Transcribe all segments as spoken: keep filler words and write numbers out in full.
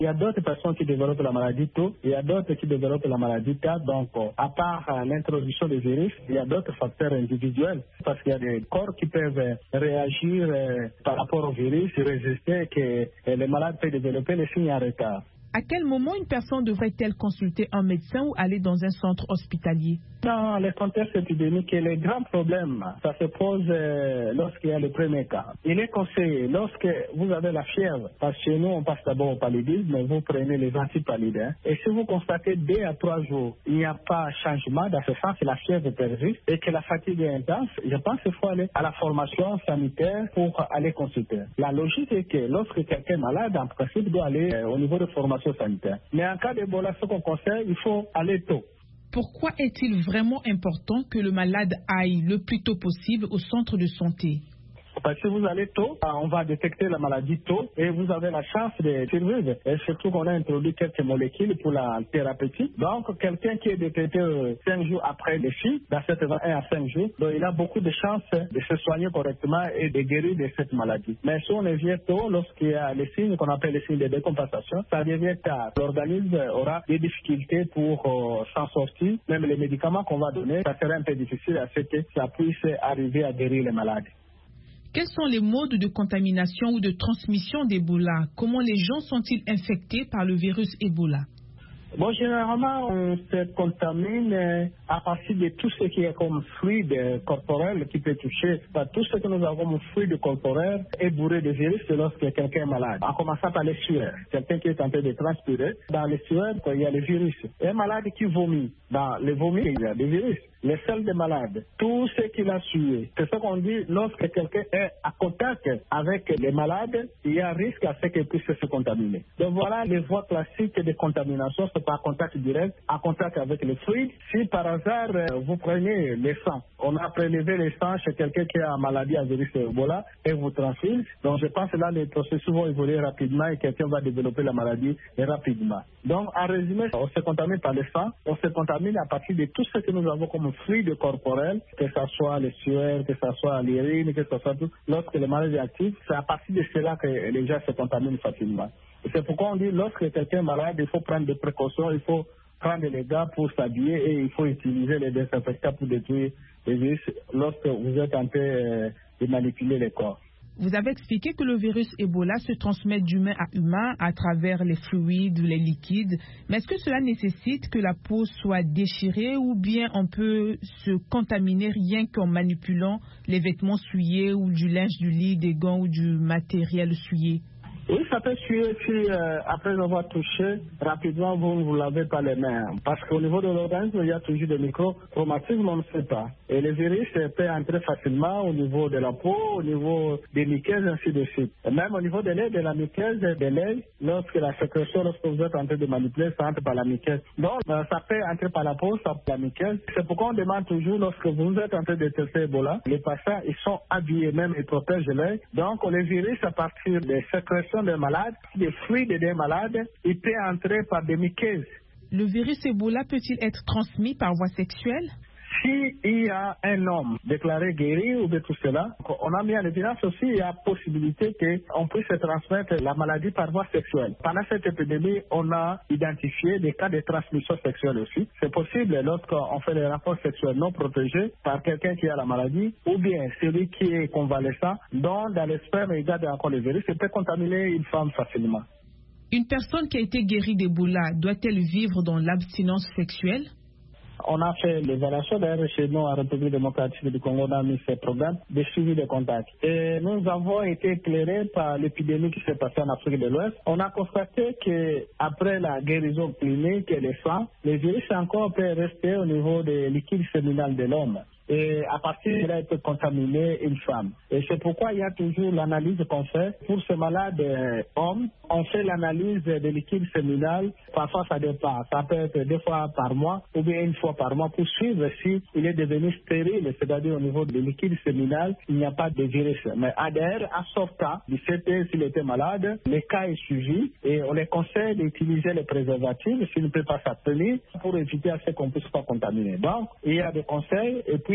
Il y a d'autres personnes qui développent la maladie tôt, il y a d'autres qui développent la maladie tard. Donc, à part euh, l'introduction des virus, il y a d'autres facteurs individuels. Parce qu'il y a des corps qui peuvent euh, réagir euh, par rapport au virus, résister, que euh, les malades peuvent développer les signes en retard. À quel moment une personne devrait-elle consulter un médecin ou aller dans un centre hospitalier? Dans les contextes épidémiques, les grands problèmes, ça se pose euh, lorsqu'il y a le premier cas. Il est conseillé, lorsque vous avez la fièvre, parce que chez nous, on passe d'abord au paludisme, mais vous prenez les antipaludins. Hein, et si vous constatez deux à trois jours, il n'y a pas de changement dans ce sens, la fièvre persiste et que la fatigue est intense, je pense qu'il faut aller à la formation sanitaire pour aller consulter. La logique est que lorsque quelqu'un est malade, en principe, il doit aller euh, au niveau de formation sanitaire. Mais en cas d'Ebola, ce qu'on conseille, il faut aller tôt. Pourquoi est-il vraiment important que le malade aille le plus tôt possible au centre de santé? Parce que si vous allez tôt, on va détecter la maladie tôt et vous avez la chance de survivre. Et surtout qu'on a introduit quelques molécules pour la thérapeutique. Donc, quelqu'un qui est détecté cinq jours après les filles, dans cette un à cinq jours, donc il a beaucoup de chances de se soigner correctement et de guérir de cette maladie. Mais si on vient tôt, lorsqu'il y a les signes qu'on appelle les signes de décompensation, ça devient tard. L'organisme aura des difficultés pour euh, s'en sortir. Même les médicaments qu'on va donner, ça sera un peu difficile à ce que ça puisse arriver à guérir les malades. Quels sont les modes de contamination ou de transmission d'Ebola? Comment les gens sont-ils infectés par le virus Ebola? Bon, généralement, on se contamine à partir de tout ce qui est comme fluide corporel qui peut toucher. Tout ce que nous avons comme fluide corporel est bourré de virus lorsque quelqu'un est malade. En commençant par les sueurs. Quelqu'un qui est en train de transpirer, dans les sueurs, il y a les virus. Un malade qui vomit, dans les vomis, il y a des virus. Les selles des malades, tout ce qu'il a sué. C'est ce qu'on dit, lorsque quelqu'un est à contact avec les malades, il y a un risque à ce qu'il puisse se contaminer. Donc voilà les voies classiques de contamination, c'est par contact direct, en contact avec les fluides. Si par hasard, vous prenez les sangs, on a prélevé les sangs chez quelqu'un qui a une maladie à virus Ebola et vous transfuse. Donc je pense que là, les processus vont évoluer rapidement et quelqu'un va développer la maladie rapidement. Donc en résumé, on se contamine par les sangs, on se contamine à partir de tout ce que nous avons comme fluide corporel, que ce soit les sueurs, que ce soit l'urine, que ce soit tout. Lorsque le malade est actif, c'est à partir de cela que les gens se contaminent facilement. Et c'est pourquoi on dit, lorsque quelqu'un est malade, il faut prendre des précautions, il faut prendre les gants pour s'habiller et il faut utiliser les désinfectants pour détruire les virus lorsque vous êtes en train de manipuler les corps. Vous avez expliqué que le virus Ebola se transmet d'humain à humain à travers les fluides ou les liquides. Mais est-ce que cela nécessite que la peau soit déchirée ou bien on peut se contaminer rien qu'en manipulant les vêtements souillés ou du linge du lit, des gants ou du matériel souillé? Oui, ça peut suer si, euh, après avoir touché, rapidement, vous ne vous lavez pas les mains. Parce qu'au niveau de l'organisme, il y a toujours des micro-traumatismes, on ne sait pas. Et les virus peuvent entrer facilement au niveau de la peau, au niveau des muqueuses, ainsi de suite. Et même au niveau de l'aile, de la muqueuse, de l'aile, lorsque la sécrétion, lorsque vous êtes en train de manipuler, ça entre par la muqueuse. Donc, euh, ça peut entrer par la peau, ça par la muqueuse. C'est pourquoi on demande toujours, lorsque vous êtes en train de tester Ebola, les patients, ils sont habillés même, ils protègent l'œil. Donc, les virus, à partir des sécrétions des malades, des fluides des malades, il peut entrer par des muqueuses. Le virus Ebola peut-il être transmis par voie sexuelle? S'il y a un homme déclaré guéri ou de tout cela, on a mis en évidence aussi, il y a possibilité qu'on puisse se transmettre la maladie par voie sexuelle. Pendant cette épidémie, on a identifié des cas de transmission sexuelle aussi. C'est possible lorsqu'on fait des rapports sexuels non protégés par quelqu'un qui a la maladie ou bien celui qui est convalescent, dont dans le sperme il garde encore le virus, il peut contaminer une femme facilement. Une personne qui a été guérie d'Ebola doit-elle vivre dans l'abstinence sexuelle? On a fait l'évaluation d'ailleurs chez nous en République démocratique du Congo, on a mis ces programmes de suivi de contact. Et nous avons été éclairés par l'épidémie qui s'est passée en Afrique de l'Ouest. On a constaté qu'après la guérison clinique et les soins, les virus encore peuvent rester au niveau des liquides séminales de l'homme. Et à partir de là, il peut contaminer une femme. Et c'est pourquoi il y a toujours l'analyse qu'on fait. Pour ce malade euh, homme, on fait l'analyse des liquides séminales. Parfois, ça dépend. Ça peut être deux fois par mois ou bien une fois par mois pour suivre s'il est devenu stérile, c'est-à-dire au niveau des liquides séminales, il n'y a pas de virus. Mais A D R, à sortant du C T, s'il était malade, le cas est suivi et on les conseille d'utiliser les préservatifs s'il ne peut pas s'abstenir pour éviter à ce qu'on ne puisse pas contaminer. Donc, il y a des conseils et puis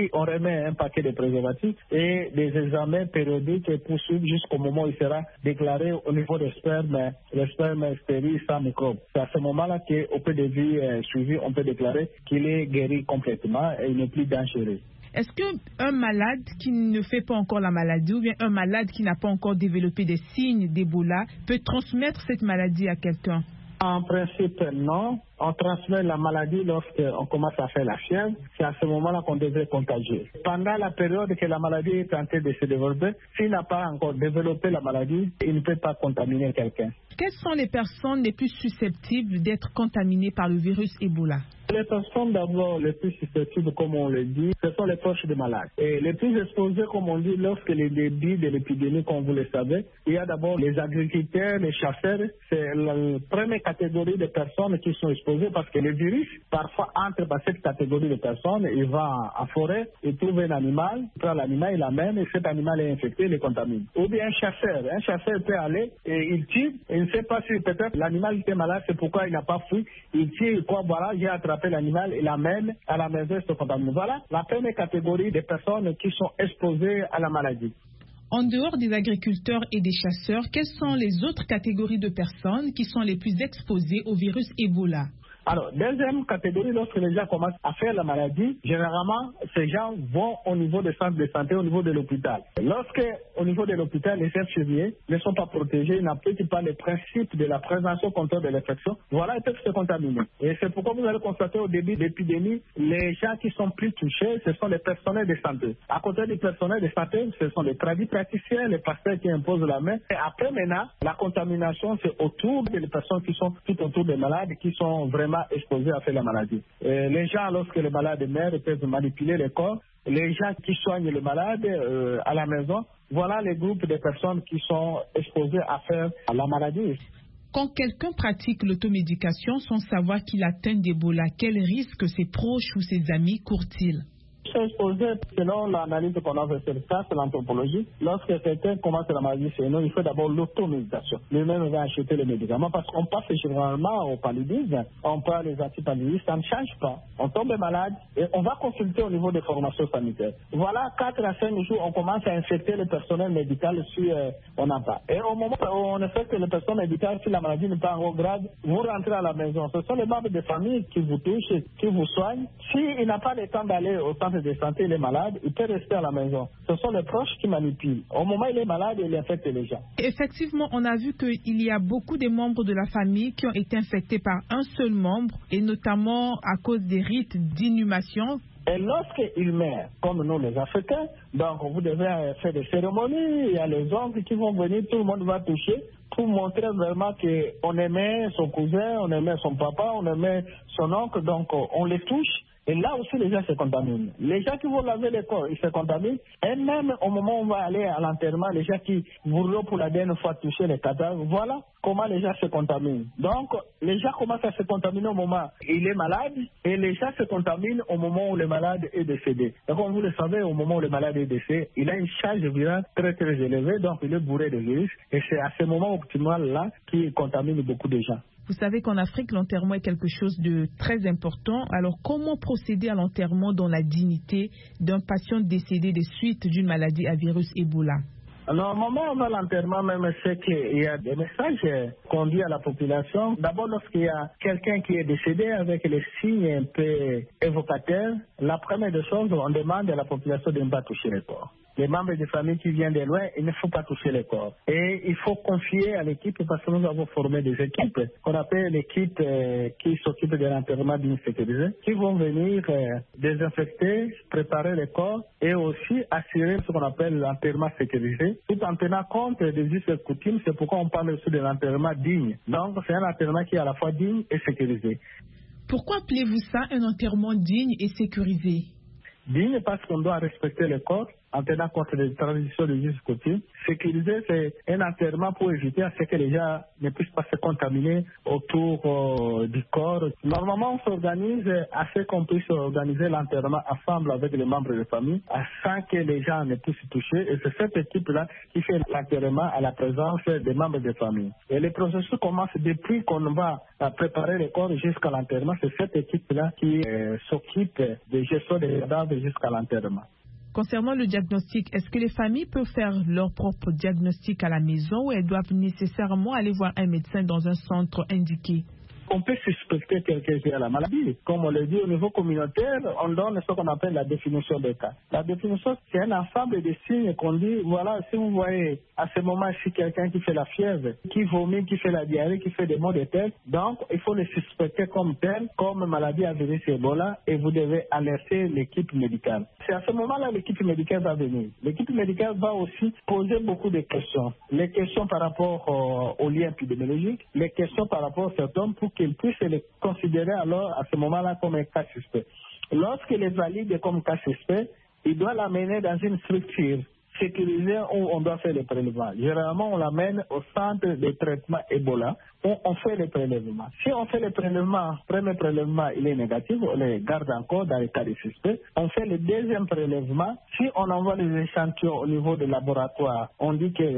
Puis on remet un paquet de préservatifs et des examens périodiques pour suivre jusqu'au moment où il sera déclaré au niveau des spermes, le sperme stérile sans microbes. C'est à ce moment-là qu'au peu de vie euh, suivi, on peut déclarer qu'il est guéri complètement et il n'est plus dangereux. Est-ce qu'un malade qui ne fait pas encore la maladie ou bien un malade qui n'a pas encore développé des signes d'Ebola peut transmettre cette maladie à quelqu'un? En principe, non. On transmet la maladie lorsqu'on commence à faire la fièvre. C'est à ce moment-là qu'on devrait contagier. Pendant la période que la maladie est en train de se développer, s'il n'a pas encore développé la maladie, il ne peut pas contaminer quelqu'un. Quelles sont les personnes les plus susceptibles d'être contaminées par le virus Ebola? Les personnes d'abord les plus susceptibles, comme on le dit, ce sont les proches des malades. Et les plus exposés, comme on dit, lorsque les débuts de l'épidémie, comme vous le savez, il y a d'abord les agriculteurs, les chasseurs. C'est la première catégorie de personnes qui sont exposées parce que le virus, parfois, entre dans cette catégorie de personnes. Il va en forêt, il trouve un animal, il prend l'animal, il l'amène et cet animal est infecté, il le contamine. Ou bien un chasseur. Un chasseur peut aller et il tire et il ne sait pas si peut-être l'animal était malade, c'est pourquoi il n'a pas fui. Il tire, il croit, voilà, j'ai attrapé l'animal et l'amène à la maison et se contamine. Voilà la première catégorie de personnes qui sont exposées à la maladie. En dehors des agriculteurs et des chasseurs, quelles sont les autres catégories de personnes qui sont les plus exposées au virus Ebola? Alors, deuxième catégorie, lorsque les gens commencent à faire la maladie, généralement, ces gens vont au niveau des centres de santé, au niveau de l'hôpital. Lorsque, au niveau de l'hôpital, les infirmiers ne sont pas protégés, n'appliquent pas les principes de la prévention contre de l'infection, voilà, ils peuvent se contaminer. Et c'est pourquoi vous allez constater au début de l'épidémie, les gens qui sont plus touchés, ce sont les personnels de santé. À côté du personnel de santé, ce sont les praticiens, les pasteurs qui imposent la main. Et après, maintenant, la contamination, c'est autour des personnes qui sont tout autour des malades, qui sont vraiment exposés à faire la maladie. Et les gens, lorsque le malade meurt, peuvent manipuler le corps. Les gens qui soignent le malade euh, à la maison, voilà les groupes de personnes qui sont exposées à faire la maladie. Quand quelqu'un pratique l'automédication sans savoir qu'il atteint d'Ebola, quel risque ses proches ou ses amis courent-ils? Exposé, selon l'analyse qu'on a fait sur ça, c'est l'anthropologie. Lorsque quelqu'un commence la maladie chez nous, il faut d'abord l'automédication. Lui-même va acheter les médicaments parce qu'on passe généralement au paludisme, on prend les antipaludistes, ça ne change pas. On tombe malade et on va consulter au niveau des formations sanitaires. Voilà, quatre à cinq jours, on commence à infecter le personnel médical si euh, on n'a pas. Et au moment où on infecte le personnel médical, si la maladie n'est pas en haut grade, vous rentrez à la maison. Ce sont les membres de famille qui vous touchent, qui vous soignent. S'il n'a pas le temps d'aller au centre de santé, il est malade, il peut rester à la maison. Ce sont les proches qui manipulent. Au moment où il est malade, il infecte les gens. Effectivement, on a vu qu'il y a beaucoup de membres de la famille qui ont été infectés par un seul membre, et notamment à cause des rites d'inhumation. Et lorsqu'il meurt, comme nous les Africains, donc vous devez faire des cérémonies, il y a les oncles qui vont venir, tout le monde va toucher pour montrer vraiment qu'on aimait son cousin, on aimait son papa, on aimait son oncle, donc on les touche. Et là aussi, les gens se contaminent. Les gens qui vont laver les corps, ils se contaminent. Et même au moment où on va aller à l'enterrement, les gens qui voudront pour la dernière fois toucher les cadavres, voilà comment les gens se contaminent. Donc, les gens commencent à se contaminer au moment où il est malade et les gens se contaminent au moment où le malade est décédé. Donc, comme vous le savez, au moment où le malade est décédé, il a une charge virale très très élevée, donc il est bourré de virus. Et c'est à ce moment optimal-là qu'il contamine beaucoup de gens. Vous savez qu'en Afrique, l'enterrement est quelque chose de très important. Alors, comment procéder à l'enterrement dans la dignité d'un patient décédé des suites d'une maladie à virus Ebola? Normalement, avant l'enterrement, même, c'est qu'il y a des messages qu'on dit à la population. D'abord, lorsqu'il y a quelqu'un qui est décédé avec les signes un peu évocateurs, la première des choses, on demande à la population de ne pas toucher le corps. Les membres de famille qui viennent de loin, il ne faut pas toucher le corps. Et il faut confier à l'équipe, parce que nous avons formé des équipes, qu'on appelle l'équipe euh, qui s'occupe de l'enterrement d'une sécurisée, qui vont venir euh, désinfecter, préparer le corps et aussi assurer ce qu'on appelle l'enterrement sécurisé, tout en tenant compte des us et coutumes. C'est pourquoi on parle aussi de l'enterrement digne. Donc c'est un enterrement qui est à la fois digne et sécurisé. Pourquoi appelez-vous ça un enterrement digne et sécurisé? Digne parce qu'on doit respecter le corps en tenant compte des traditions de jusqu'au coutumes. Sécuriser, c'est un enterrement pour éviter à ce que les gens ne puissent pas se contaminer autour euh, du corps. Normalement, on s'organise assez qu'on puisse organiser l'enterrement ensemble avec les membres de la famille, sans que les gens ne puissent se toucher. Et c'est cette équipe-là qui fait l'enterrement à la présence des membres de la famille. Et le processus commence depuis qu'on va préparer le corps jusqu'à l'enterrement. C'est cette équipe-là qui euh, s'occupe de gestion des cadavres jusqu'à l'enterrement. Concernant le diagnostic, est-ce que les familles peuvent faire leur propre diagnostic à la maison ou elles doivent nécessairement aller voir un médecin dans un centre indiqué? On peut suspecter quelqu'un qui a la maladie. Comme on le dit au niveau communautaire, on donne ce qu'on appelle la définition des cas. La définition, c'est un ensemble de signes qu'on dit, voilà, si vous voyez à ce moment-ci quelqu'un qui fait la fièvre, qui vomit, qui fait la diarrhée, qui fait des maux de tête, donc il faut le suspecter comme tel, comme maladie à virus Ebola, et vous devez alerter l'équipe médicale. C'est à ce moment-là l'équipe médicale va venir. L'équipe médicale va aussi poser beaucoup de questions. Les questions par rapport euh, aux liens épidémiologiques, les questions par rapport à cet homme pour qu'il puisse les considérer alors à ce moment-là comme un cas suspect. Lorsqu'il est valide comme cas suspect, il doit l'amener dans une structure sécurisée où on doit faire les prélèvements. Généralement, on l'amène au centre de traitement Ebola où on fait les prélèvements. Si on fait les prélèvements, premier prélèvement, il est négatif, on les garde encore dans les cas de suspect. On fait le deuxième prélèvement. Si on envoie les échantillons au niveau du laboratoire, on dit que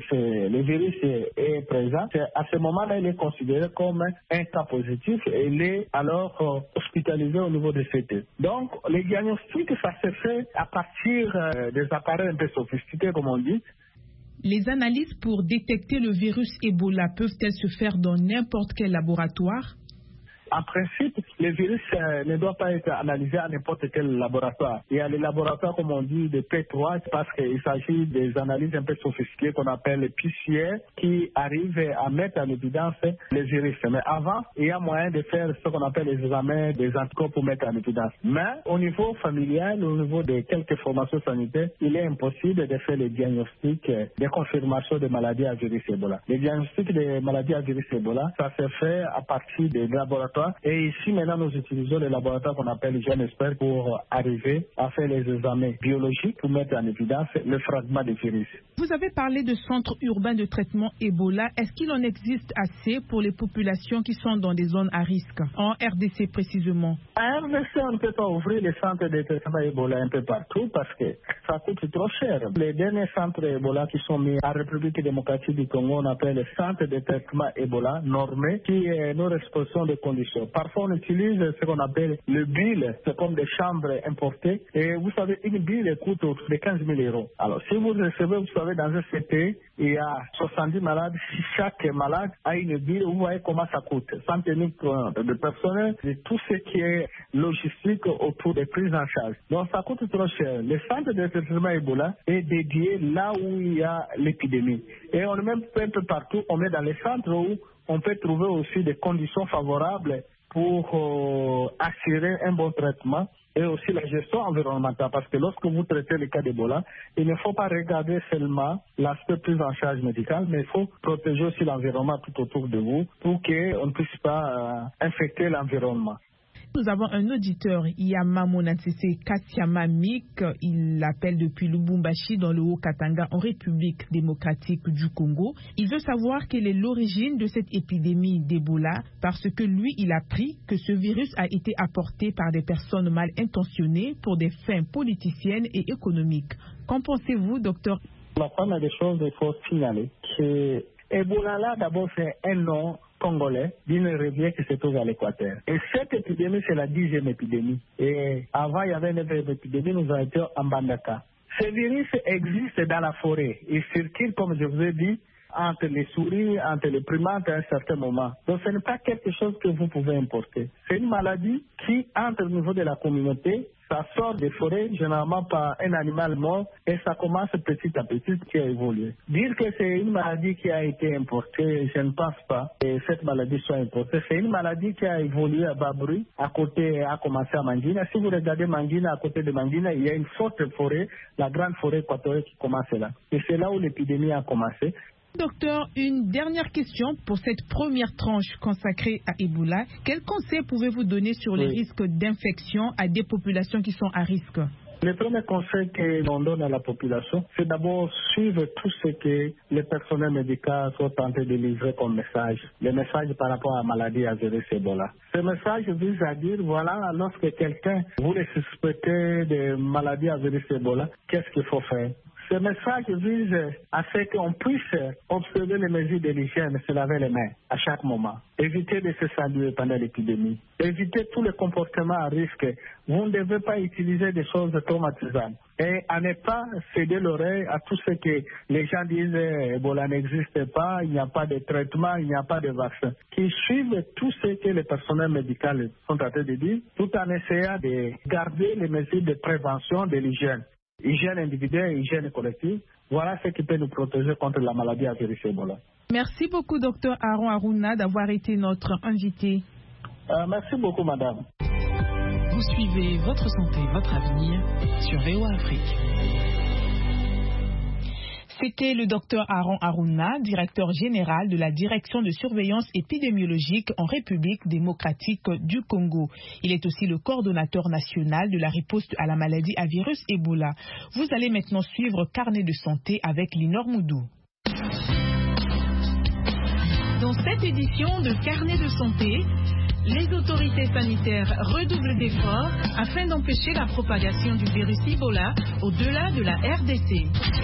le virus est présent. À ce moment-là, il est considéré comme un cas positif et il est alors euh, hospitalisé au niveau de C T. Donc, les diagnostics, ça se fait à partir euh, des appareils un peu sophistiqués, comme on dit. Les analyses pour détecter le virus Ebola peuvent-elles se faire dans n'importe quel laboratoire? En principe, le virus euh, ne doit pas être analysé à n'importe quel laboratoire. Il y a les laboratoires, comme on dit, de P trois, parce qu'il s'agit des analyses un peu sophistiquées qu'on appelle les P C R, qui arrivent à mettre en évidence les virus. Mais avant, il y a moyen de faire ce qu'on appelle les examens des anticorps pour mettre en évidence. Mais au niveau familial, au niveau de quelques formations sanitaires, il est impossible de faire les diagnostics de confirmation de maladies à virus Ebola. Les diagnostics des maladies à virus Ebola, ça se fait à partir des laboratoires. Et ici, maintenant, nous utilisons les laboratoires qu'on appelle GenExpert pour arriver à faire les examens biologiques pour mettre en évidence le fragment des virus. Vous avez parlé de centres urbains de traitement Ebola. Est-ce qu'il en existe assez pour les populations qui sont dans des zones à risque, en R D C précisément? En R D C, on ne peut pas ouvrir les centres de traitement Ebola un peu partout parce que ça coûte trop cher. Les derniers centres Ebola qui sont mis en République démocratique du Congo, on appelle les centres de traitement Ebola normés, qui est nos expositions de conditions. Parfois, on utilise ce qu'on appelle le bill, c'est comme des chambres importées. Et vous savez, une bille coûte autour de quinze mille euros. Alors, si vous recevez, vous savez, dans un C T, il y a soixante-dix malades. Si chaque malade a une bille, vous voyez comment ça coûte. Sans tenir compte de personnel, de tout ce qui est logistique autour des prises en charge. Donc, ça coûte trop cher. Le centre de traitement Ebola est dédié là où il y a l'épidémie. Et on est même un peu partout, on est dans les centres où on peut trouver aussi des conditions favorables pour euh, assurer un bon traitement et aussi la gestion environnementale. Parce que lorsque vous traitez le cas d'Ebola, il ne faut pas regarder seulement l'aspect prise en charge médicale, mais il faut protéger aussi l'environnement tout autour de vous pour qu'on ne puisse pas euh, infecter l'environnement. Nous avons un auditeur, Yama Monatsese Katiamamik. Il appelle depuis Lubumbashi dans le Haut-Katanga en République démocratique du Congo. Il veut savoir quelle est l'origine de cette épidémie d'Ebola parce que lui, il a appris que ce virus a été apporté par des personnes mal intentionnées pour des fins politiciennes et économiques. Qu'en pensez-vous, docteur? La première des choses, il faut signaler que Ebola, là, d'abord, c'est un nom congolais d'une rivière qui se trouve à l'Équateur. Et cette épidémie, c'est la dixième épidémie. Et avant, il y avait une neuvième épidémie, nous avons été en Mbandaka. Ce virus existe dans la forêt. Il circule, comme je vous ai dit, entre les souris, entre les primates à un certain moment. Donc ce n'est pas quelque chose que vous pouvez importer. C'est une maladie qui entre au niveau de la communauté. Ça sort des forêts, généralement par un animal mort, et ça commence petit à petit qui a évolué. Dire que c'est une maladie qui a été importée, je ne pense pas que cette maladie soit importée. C'est une maladie qui a évolué à bas bruit, à côté, a commencé à Mangina. Si vous regardez Mangina, à côté de Mangina, il y a une forte forêt, la grande forêt équatoriale qui commence là. Et c'est là où l'épidémie a commencé. Docteur, une dernière question pour cette première tranche consacrée à Ebola. Quels conseils pouvez-vous donner sur les oui. risques d'infection à des populations qui sont à risque? Le premier conseil que l'on donne à la population, c'est d'abord suivre tout ce que les personnels médicaux sont tentés de livrer comme message. Les messages par rapport à la maladie à virus Ebola. Ce message vise à dire, voilà, lorsque quelqu'un voulait suspecter de maladie à virus Ebola, qu'est-ce qu'il faut faire? Ce message vise à ce qu'on puisse observer les mesures de l'hygiène, se laver les mains à chaque moment, éviter de se saluer pendant l'épidémie, éviter tous les comportements à risque. Vous ne devez pas utiliser des choses traumatisantes et à ne pas céder l'oreille à tout ce que les gens disent Ebola n'existe pas, il n'y a pas de traitement, il n'y a pas de vaccin. Qu'ils suivent tout ce que les personnels médicaux sont en train de dire, tout en essayant de garder les mesures de prévention de l'hygiène. Hygiène individuelle et hygiène collective, voilà ce qui peut nous protéger contre la maladie à virus Ebola. Merci beaucoup, docteur Aaron Aruna, d'avoir été notre invité. Euh, merci beaucoup, madame. Vous suivez Votre Santé, Votre Avenir sur V O A Afrique. C'était le docteur Aaron Aruna, directeur général de la direction de surveillance épidémiologique en République démocratique du Congo. Il est aussi le coordonnateur national de la riposte à la maladie à virus Ebola. Vous allez maintenant suivre Carnet de santé avec Linor Moudou. Dans cette édition de Carnet de santé, les autorités sanitaires redoublent d'efforts afin d'empêcher la propagation du virus Ebola au-delà de la R D C.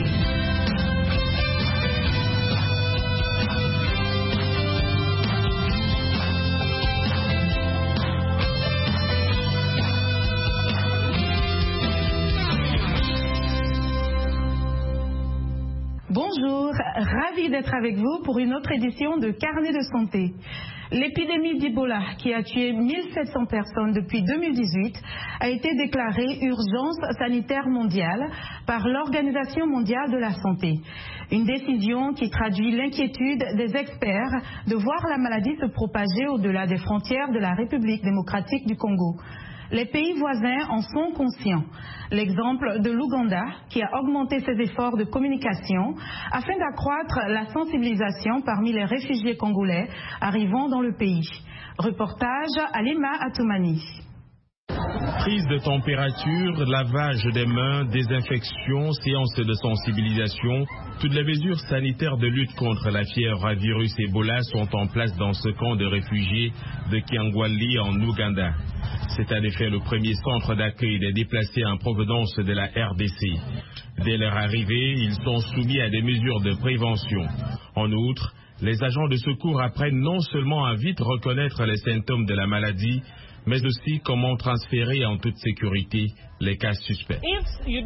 Bonjour, ravi d'être avec vous pour une autre édition de Carnet de santé. L'épidémie d'Ebola, qui a tué mille sept cents personnes depuis deux mille dix-huit, a été déclarée urgence sanitaire mondiale par l'Organisation mondiale de la santé. Une décision qui traduit l'inquiétude des experts de voir la maladie se propager au-delà des frontières de la République démocratique du Congo. Les pays voisins en sont conscients. L'exemple de l'Ouganda, qui a augmenté ses efforts de communication afin d'accroître la sensibilisation parmi les réfugiés congolais arrivant dans le pays. Reportage Alima Atoumani. Prise de température, lavage des mains, désinfection, séance de sensibilisation, toutes les mesures sanitaires de lutte contre la fièvre à virus Ebola sont en place dans ce camp de réfugiés de Kiangwali en Ouganda. C'est en effet le premier centre d'accueil des déplacés en provenance de la R D C. Dès leur arrivée, ils sont soumis à des mesures de prévention. En outre, les agents de secours apprennent non seulement à vite reconnaître les symptômes de la maladie, mais aussi comment transférer en toute sécurité les cas suspects. Si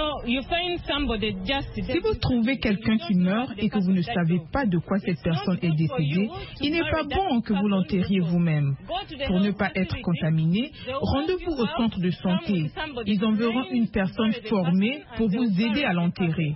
vous trouvez quelqu'un qui meurt et que vous ne savez pas de quoi cette personne est décédée, il n'est pas bon que vous l'enterriez vous-même. Pour ne pas être contaminé, rendez-vous au centre de santé. Ils enverront une personne formée pour vous aider à l'enterrer.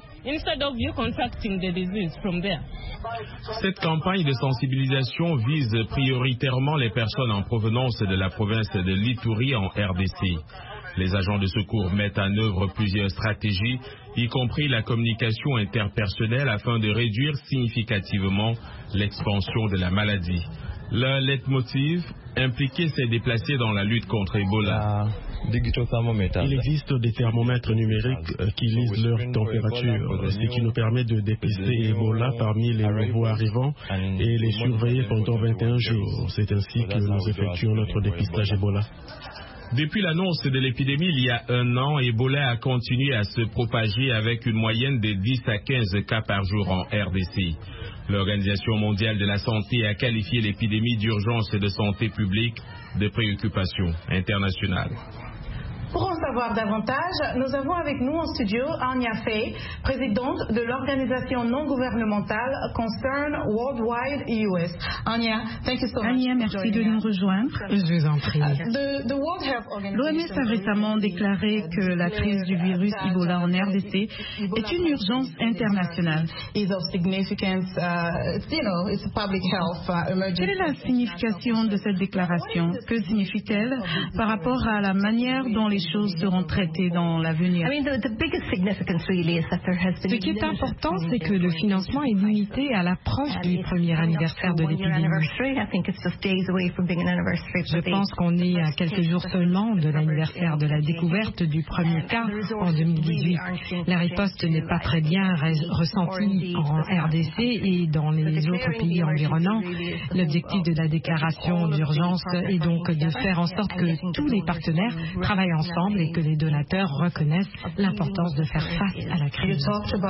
Cette campagne de sensibilisation vise prioritairement les personnes en provenance de la province de l'Ituri en R D C. Les agents de secours mettent en œuvre plusieurs stratégies, y compris la communication interpersonnelle afin de réduire significativement l'expansion de la maladie. Le leitmotiv, impliquer ces déplacés dans la lutte contre Ebola. Il existe des thermomètres numériques qui lisent leur température, ce qui nous permet de dépister Ebola parmi les nouveaux arrivants et les surveiller pendant vingt et un jours. C'est ainsi que nous effectuons notre dépistage Ebola. Depuis l'annonce de l'épidémie il y a un an, Ebola a continué à se propager avec une moyenne de dix à quinze cas par jour en R D C. L'Organisation mondiale de la santé a qualifié l'épidémie d'urgence de santé publique de préoccupation internationale. Pour en savoir davantage, nous avons avec nous en studio Anya Fay, présidente de l'organisation non gouvernementale Concern Worldwide U S. Anya, thank you so much. Anya, merci de nous rejoindre. Je vous en prie. L'O M S a récemment déclaré que la crise du virus Ebola en R D C est une urgence internationale. Quelle est la signification de cette déclaration? Que signifie-t-elle par rapport à la manière dont les choses seront traitées dans l'avenir? Ce qui est important, c'est que le financement est limité à l'approche du premier anniversaire de l'épidémie. Je pense qu'on est à quelques jours seulement de l'anniversaire de la découverte du premier cas en deux mille dix-huit. La riposte n'est pas très bien ressentie en R D C et dans les autres pays environnants. L'objectif de la déclaration d'urgence est donc de faire en sorte que tous les partenaires travaillent ensemble et que les donateurs reconnaissent l'importance de faire face à la crise.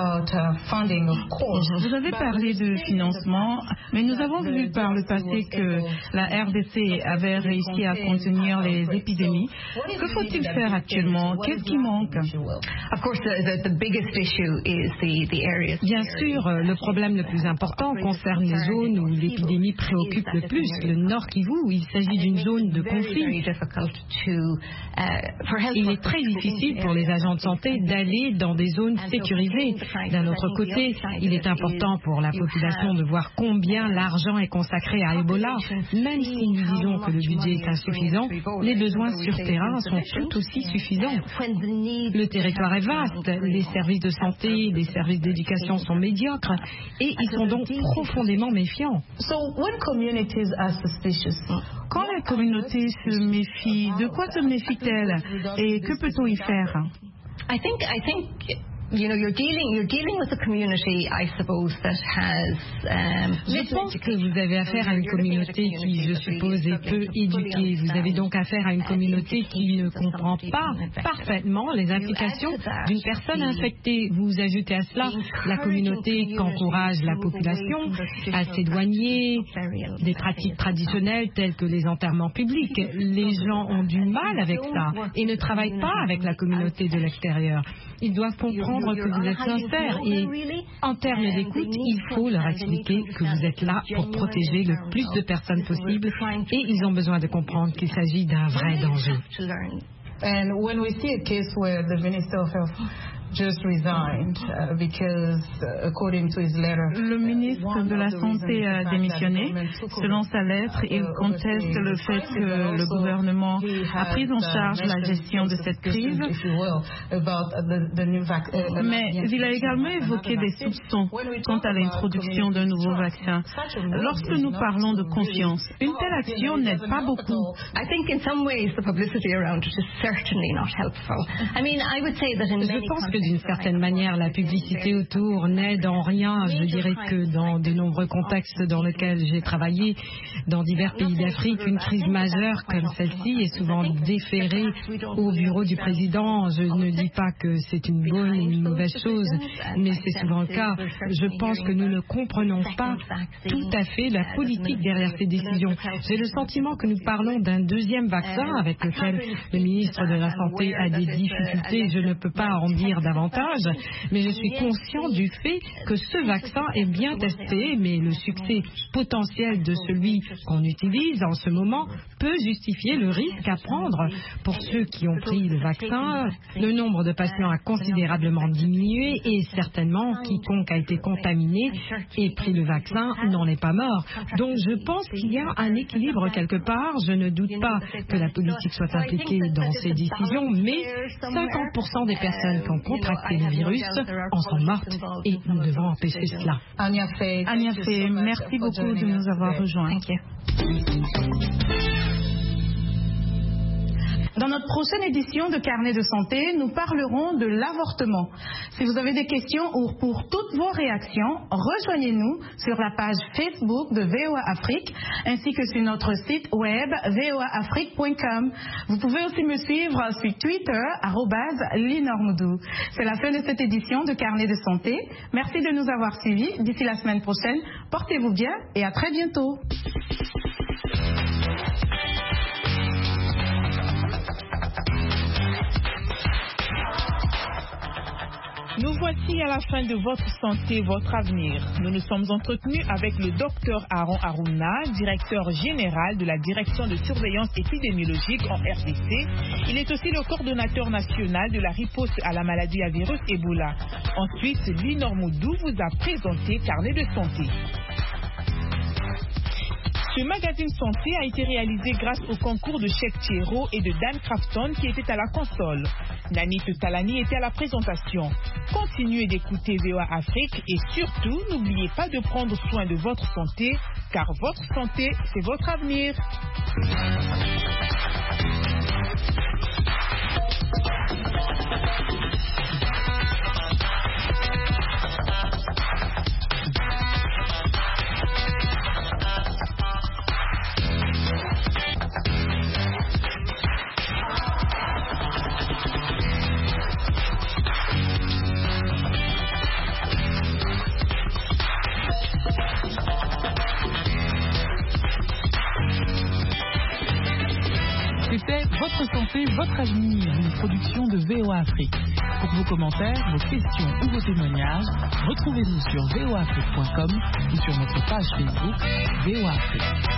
Vous avez parlé de financement, mais nous avons vu par le passé que la R D C avait réussi à contenir les épidémies. Que faut-il faire actuellement? Qu'est-ce qui manque? Bien sûr, le problème le plus important concerne les zones où l'épidémie préoccupe le plus. Le Nord Kivu, il s'agit d'une zone de conflit. Il est très difficile pour les agents de santé d'aller dans des zones sécurisées. D'un autre côté, il est important pour la population de voir combien l'argent est consacré à Ebola. Même si nous disons que le budget est insuffisant, les besoins sur terrain sont tout aussi suffisants. Le territoire est vaste, les services de santé, les services d'éducation sont médiocres et ils sont donc profondément méfiants. Quand la communauté se méfie, de quoi se méfie-t-elle et que peut-on y faire? Je pense que vous avez affaire à une communauté qui, je suppose, est peu éduquée. Vous avez donc affaire à une communauté qui ne comprend pas parfaitement les implications d'une personne infectée. Vous ajoutez à cela la communauté qui encourage la population à s'éloigner des pratiques traditionnelles telles que les enterrements publics. Les gens ont du mal avec ça et ne travaillent pas avec la communauté de l'extérieur. Ils doivent comprendre que vous êtes sincère et en termes d'écoute, il faut leur expliquer que vous êtes là pour protéger le plus de personnes possible et ils ont besoin de comprendre qu'il s'agit d'un vrai danger. And when we see a case where the Minister of Health just resigned uh, because uh, according to his letter, le ministre de la Santé a démissionné. Selon sa lettre, il conteste le fait que le gouvernement a pris en charge la gestion de cette crise. Mais il a également évoqué des soupçons quant à l'introduction d'un nouveau vaccin. Lorsque nous parlons de confiance, une telle action n'aide pas beaucoup. Je pense que d'une certaine manière, la publicité autour n'aide en rien. Je dirais que dans de nombreux contextes dans lesquels j'ai travaillé, dans divers pays d'Afrique, une crise majeure comme celle-ci est souvent déférée au bureau du président. Je ne dis pas que c'est une bonne ou une mauvaise chose, mais c'est souvent le cas. Je pense que nous ne comprenons pas tout à fait la politique derrière ces décisions. J'ai le sentiment que nous parlons d'un deuxième vaccin avec lequel le ministre de la Santé a des difficultés. Je ne peux pas en dire davantage, mais je suis conscient du fait que ce vaccin est bien testé, mais le succès potentiel de celui qu'on utilise en ce moment peut justifier le risque à prendre. Pour ceux qui ont pris le vaccin, le nombre de patients a considérablement diminué et certainement quiconque a été contaminé et pris le vaccin n'en est pas mort. Donc je pense qu'il y a un équilibre quelque part. Je ne doute pas que la politique soit impliquée dans ces décisions, mais cinquante pour cent des personnes qui ont contracté le virus en sont mortes et nous devons empêcher cela. Anya Faye, merci beaucoup de nous avoir rejoints. Dans notre prochaine édition de Carnet de santé, nous parlerons de l'avortement. Si vous avez des questions ou pour toutes vos réactions, rejoignez-nous sur la page Facebook de V O A Afrique ainsi que sur notre site web v o a afrique point com. Vous pouvez aussi me suivre sur Twitter, arobase linormoudou. C'est la fin de cette édition de Carnet de santé. Merci de nous avoir suivis. D'ici la semaine prochaine, portez-vous bien et à très bientôt. Nous voici à la fin de Votre santé, votre avenir. Nous nous sommes entretenus avec le docteur Aaron Aruna, directeur général de la direction de surveillance épidémiologique en R D C. Il est aussi le coordonnateur national de la riposte à la maladie à virus Ebola. Ensuite, Linor Moudou vous a présenté Carnet de santé. Ce magazine santé a été réalisé grâce au concours de Cheikh Thiero et de Dan Crafton qui étaient à la console. Nanit Talani était à la présentation. Continuez d'écouter V O A Afrique et surtout, n'oubliez pas de prendre soin de votre santé, car votre santé, c'est votre avenir. C'était Votre santé, votre avenir, une production de V O A Afrique. Pour vos commentaires, vos questions ou vos témoignages, retrouvez-nous sur v o afrique point com ou sur notre page Facebook V O A Afrique.